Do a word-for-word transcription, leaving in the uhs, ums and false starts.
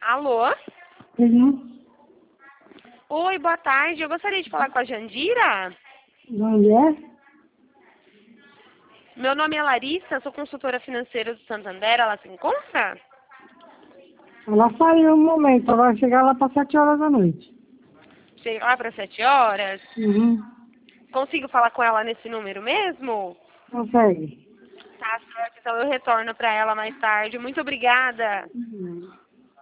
Alô? Uhum. Oi, boa tarde. Eu gostaria de falar com a Jandira. De onde é? Meu nome é Larissa, sou consultora financeira do Santander. Ela se encontra? Ela saiu um momento, ela vai chegar lá para sete horas da noite. Chega lá para sete horas. Uhum. Consigo falar com ela nesse número mesmo? Consegue. Tá certo, então eu retorno para ela mais tarde. Muito obrigada. Uhum.